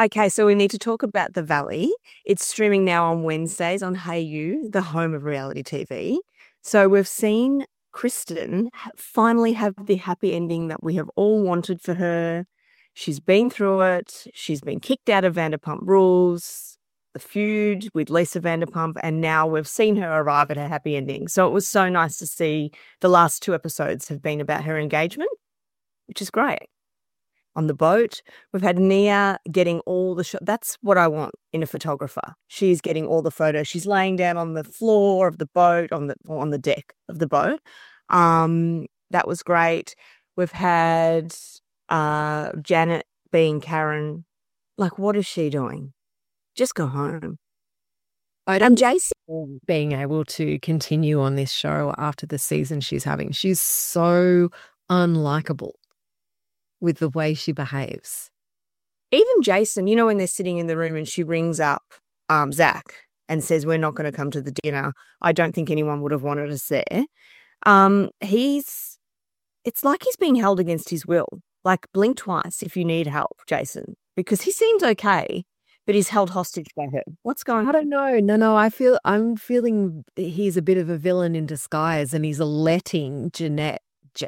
Okay, so we need to talk about The Valley. It's streaming now on Wednesdays on Hayu, the home of reality TV. So we've seen Kristen finally have the happy ending that we have all wanted for her. She's been through it. She's been kicked out of Vanderpump Rules, the feud with Lisa Vanderpump, and now we've seen her arrive at a happy ending. So it was so nice to see the last two episodes have been about her engagement, which is great. On the boat, we've had Nia getting all the shots. That's what I want in a photographer. She's getting all the photos. She's laying down on the floor of the boat, on the deck of the boat. That was great. We've had Janet being Karen. Like, what is she doing? Just go home. I'm Jason being able to continue on this show after the season she's having. She's so unlikable with the way she behaves. Even Jason, you know, when they're sitting in the room and she rings up Zach and says, we're not going to come to the dinner. I don't think anyone would have wanted us there. It's like he's being held against his will. Like, blink twice if you need help, Jason, because he seems okay, but he's held hostage by her. What's going on? I don't know. No, I'm feeling he's a bit of a villain in disguise, and he's letting Janet.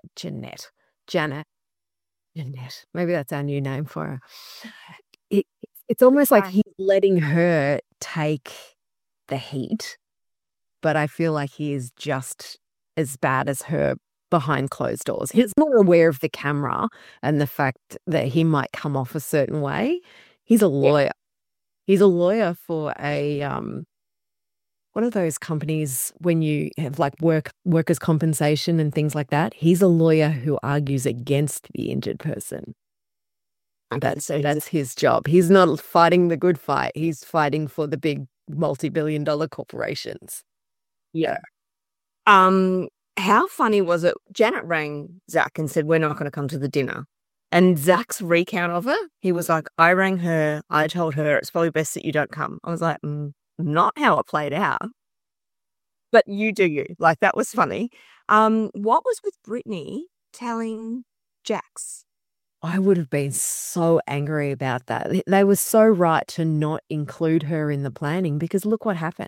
Maybe that's our new name for her. It's almost like he's letting her take the heat, but I feel like he is just as bad as her behind closed doors. He's not aware of the camera and the fact that he might come off a certain way. He's a lawyer. He's a lawyer for a what are those companies when you have like workers' compensation and things like that? He's a lawyer who argues against the injured person. That's his job. He's not fighting the good fight. He's fighting for the big multi-billion-dollar corporations. Yeah. How funny was it? Janet rang Zach and said, we're not going to come to the dinner. And Zach's recount of it, he was like, I rang her. I told her it's probably best that you don't come. I was like, not how it played out. But you do you. Like, that was funny. What was with Brittany telling Jax? I would have been so angry about that. They were so right to not include her in the planning because look what happened.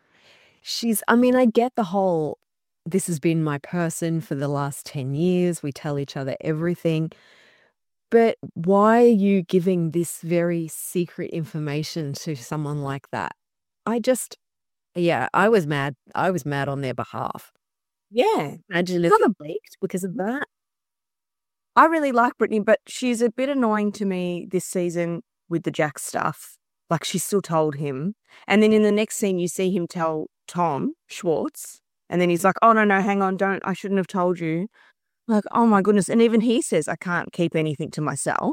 I get the whole, this has been my person for the last 10 years. We tell each other everything. But why are you giving this very secret information to someone like that? I was mad. I was mad on their behalf. Yeah. Imagine if it leaked because of that. I really like Brittany, but she's a bit annoying to me this season with the Jack stuff. Like, she still told him. And then in the next scene, you see him tell Tom Schwartz. And then he's like, oh, no, hang on, I shouldn't have told you. Like, oh, my goodness. And even he says, I can't keep anything to myself.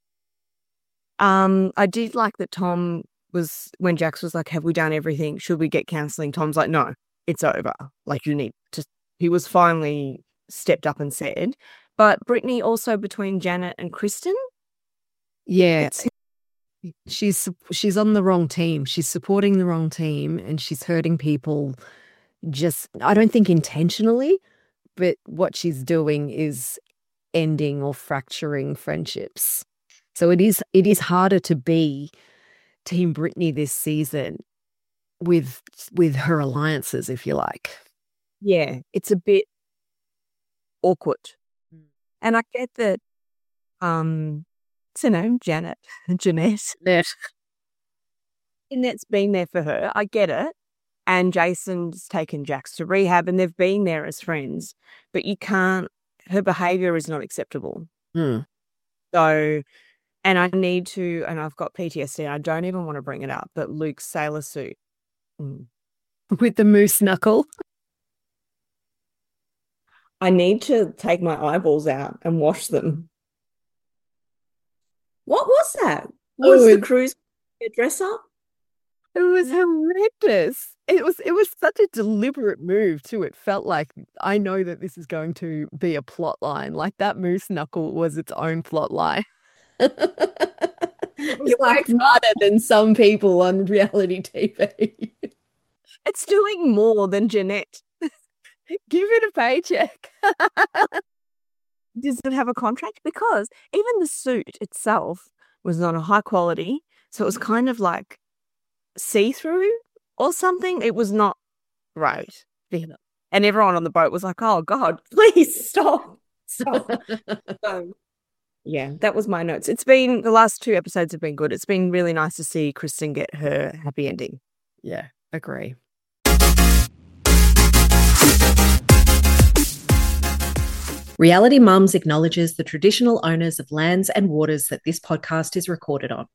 I did like that Tom was, when Jax was like, have we done everything? Should we get counselling? Tom's like, no, it's over. Like, you need to, he was finally stepped up and said. But Brittany also between Janet and Kristen. Yeah. She's on the wrong team. She's supporting the wrong team and she's hurting people I don't think intentionally, but what she's doing is ending or fracturing friendships. So it is harder to be Team Brittany this season with her alliances, if you like. Yeah, it's a bit awkward. And I get that, what's her name? Jeanette. Jeanette's been there for her. I get it. And Jason's taken Jax to rehab and they've been there as friends. But her behaviour is not acceptable. So, and I need to, and I've got PTSD, I don't even want to bring it up, but Luke's sailor suit. With the moose knuckle. I need to take my eyeballs out and wash them. What was that? Was the cruise dress up? It was horrendous. It was such a deliberate move too. It felt like I know that this is going to be a plot line. Like that moose knuckle was its own plot line. You worked harder than some people on reality TV. It's doing more than Jeanette. Give it a paycheck. Does it have a contract? Because even the suit itself was not a high quality. So it was kind of like see-through or something. It was not right. And everyone on the boat was like, oh, God, please stop. Yeah, that was my notes. The last 2 episodes have been good. It's been really nice to see Kristen get her happy ending. Yeah, agree. Reality Mums acknowledges the traditional owners of lands and waters that this podcast is recorded on,